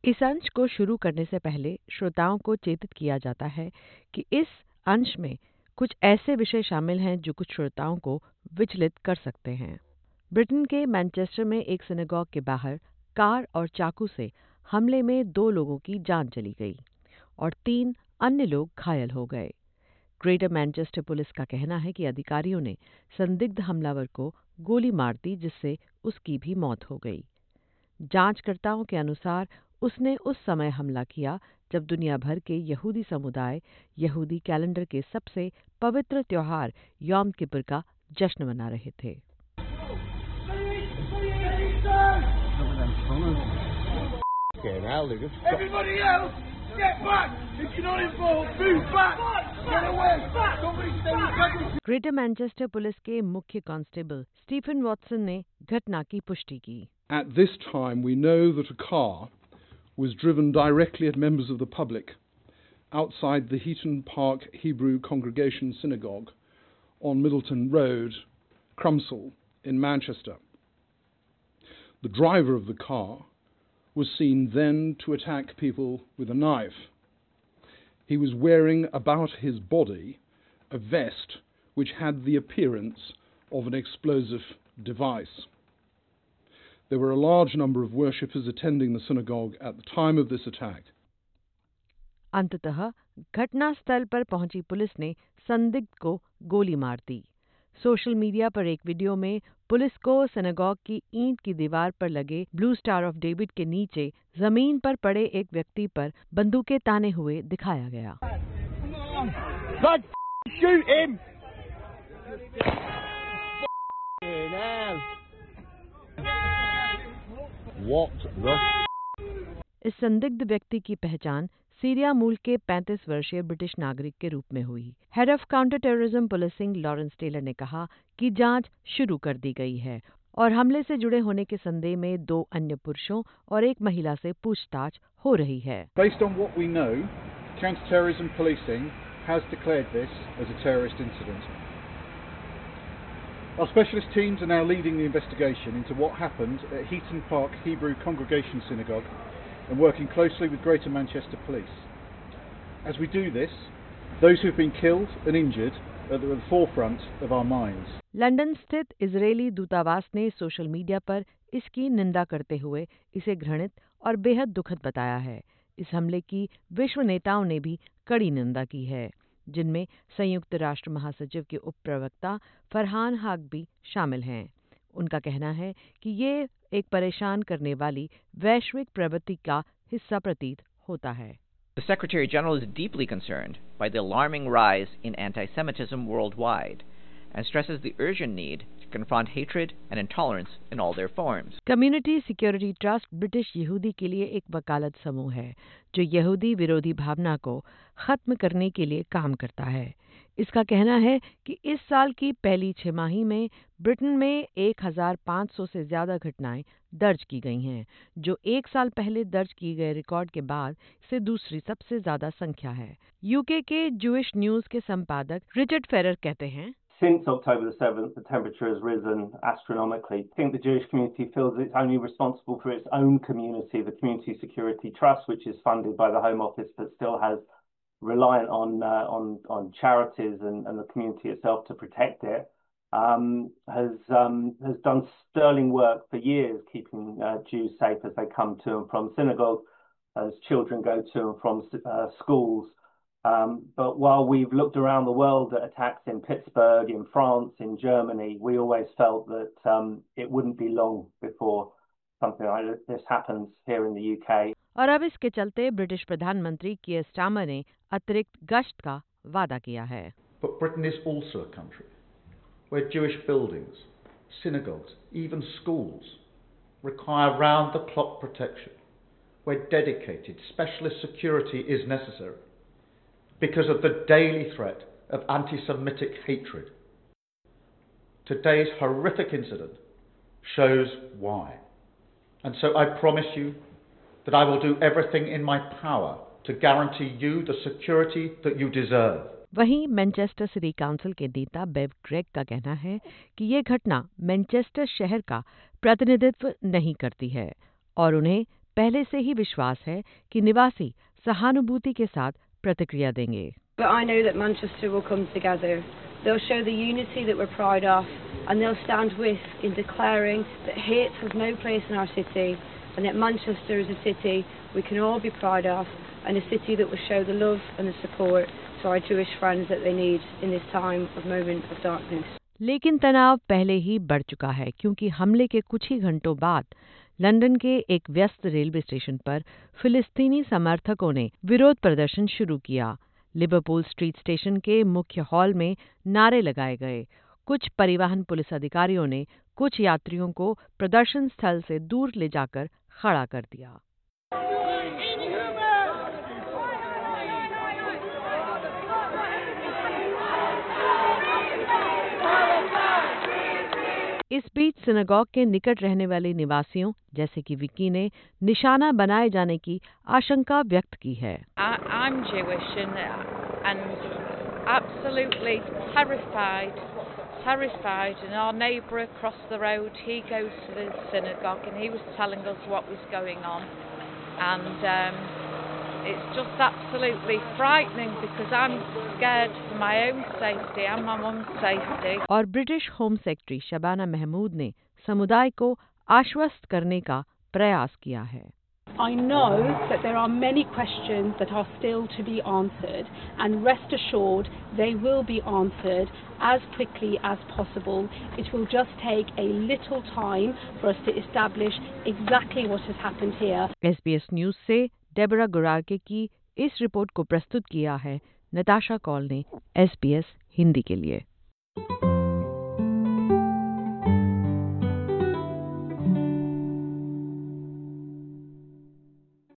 इस अंश को शुरू करने से पहले श्रोताओं को चेतित किया जाता है कि इस अंश में कुछ ऐसे विषय शामिल हैं जो कुछ श्रोताओं को विचलित कर सकते हैं। ब्रिटेन के मैनचेस्टर में एक सिनेगॉग के बाहर कार और चाकू से हमले में 2 लोगों की जान चली गई और 3 अन्य लोग घायल हो गए। ग्रेटर मैनचेस्टर पुलिस का कहना है कि अधिकारियों ने संदिग्ध हमलावर को गोली मार दी, जिससे उसकी भी मौत हो गई। जांचकर्ताओं के अनुसार उसने उस समय हमला किया जब दुनिया भर के यहूदी समुदाय यहूदी कैलेंडर के सबसे पवित्र त्योहार यौम किपुर का जश्न मना रहे थे। ग्रेटर मैनचेस्टर पुलिस के मुख्य कांस्टेबल स्टीफन वॉटसन ने घटना की पुष्टि की। At this time, we know that a car was driven directly at members of the public outside the Heaton Park Hebrew Congregation Synagogue on Middleton Road, Crumsall, in Manchester. The driver of the car was seen then to attack people with a knife. He was wearing about his body a vest which had the appearance of an explosive device. There were a large number of worshippers attending the synagogue at the time of this attack. अंततः घटना स्थल पर पहुंची police ने संदिग्ध को गोली मार दी। सोशल मीडिया पर एक वीडियो में पुलिस को सिनेगॉग की ईंट की दीवार पर लगे ब्लू स्टार ऑफ डेविड के नीचे जमीन पर पड़े एक व्यक्ति पर बंदूकें ताने हुए दिखाया गया। Shoot him! What the? इस संदिग्ध व्यक्ति की पहचान सीरिया मूल के 35 वर्षीय ब्रिटिश नागरिक के रूप में हुई। Head of counter terrorism policing Laurence Taylor ने कहा कि जांच शुरू कर दी गई है और हमले से जुड़े होने के संदेह में 2 अन्य पुरुषों और एक महिला से पूछताछ हो रही है। Based on what we know, counter-terrorism policing has declared this as a terrorist incident. Our specialist teams are now leading the investigation into what happened at Heaton Park Hebrew Congregation Synagogue and working closely with Greater Manchester Police. As we do this, those who have been killed and injured are at the forefront of our minds. London स्थित Israeli दूतावास ने social media पर इसकी निंदा करते हुए इसे घृणित और बेहद दुखद बताया है। इस हमले की विश्व नेताओं ने भी कड़ी निंदा की है, जिनमें संयुक्त राष्ट्र महासचिव के उप प्रवक्ता फरहान हाक भी शामिल हैं। उनका कहना है कि ये एक परेशान करने वाली वैश्विक प्रवृत्ति का हिस्सा प्रतीत होता है। The Secretary General is deeply concerned by the alarming rise in anti-Semitism worldwide and stresses the urgent need to confront hatred and intolerance in all their forms. Community security trust British यहूदी के लिए एक वकालत समूह है जो यहूदी विरोधी भावना को खत्म करने के लिए काम करता है। इसका कहना है कि इस साल की पहली 6 माही में ब्रिटेन में 1500 से ज्यादा घटनाएं दर्ज की गई हैं, जो 1 साल पहले दर्ज किए गए रिकॉर्ड के बाद से दूसरी सबसे ज्यादा संख्या है। यूके के जूइश न्यूज के संपादक रिचर्ड फेरर कहते हैं, Since October the 7th, the temperature has risen astronomically. I think the Jewish community feels it's only responsible for its own community, the Community Security Trust, which is funded by the Home Office, but still has reliant on charities and the community itself to protect it. Has done sterling work for years, keeping Jews safe as they come to and from synagogue, as children go to and from schools. But while we've looked around the world at attacks in Pittsburgh, in France, in Germany, we always felt that it wouldn't be long before something like this happens here in the UK. और अब इसके चलते British प्रधानमंत्री कीयर Starmer ने अतिरिक्त गश्त का वादा किया है। But Britain is also a country where Jewish buildings, synagogues, even schools require round-the-clock protection, where dedicated specialist security is necessary because of the daily threat of anti-Semitic hatred. Today's horrific incident shows why. And so I promise you that I will do everything in my power to guarantee you the security that you deserve. वहीं Manchester city council के नेता बेव Greg का कहना है कि ये घटना Manchester शहर का प्रतिनिधित्व नहीं करती है और उन्हें पहले से ही विश्वास है कि निवासी सहानुभूति के साथ प्रतिक्रिया देंगे। But I know that Manchester will come together. They'll show the unity that we're proud of, and they'll stand with in declaring that hate has no place in our city, and that Manchester is a city we can all be proud of, and a city that will show the love and the support to our Jewish friends that they need in this time of moment of darkness. लेकिन तनाव पहले ही बढ़ चुका है क्योंकि हमले के कुछ ही घंटों बाद लंदन के एक व्यस्त रेलवे स्टेशन पर फिलिस्तीनी समर्थकों ने विरोध प्रदर्शन शुरू किया। लिवरपूल स्ट्रीट स्टेशन के मुख्य हॉल में नारे लगाए गए। कुछ परिवहन पुलिस अधिकारियों ने कुछ यात्रियों को प्रदर्शन स्थल से दूर ले जाकर खड़ा कर दिया। इस बीच सिनेगॉग के निकट रहने वाले निवासियों जैसे कि विक्की ने निशाना बनाए जाने की आशंका व्यक्त की है। I'm Jewish and absolutely terrified. And our neighbour across the road, he goes to the synagogue and he was telling us what was going on. And it's just absolutely frightening because I'm scared for my own safety and my mum's safety. और British home secretary Shabana Mahmood ने समुदाय को आश्वस्त करने का प्रयास किया है। I know that there are many questions that are still to be answered, and rest assured they will be answered as quickly as possible. It will just take a little time for us to establish exactly what has happened here. SBS news से Deborah Groarke की इस report को प्रस्तुत किया है Natasha Kaul ने SBS Hindi के लिए।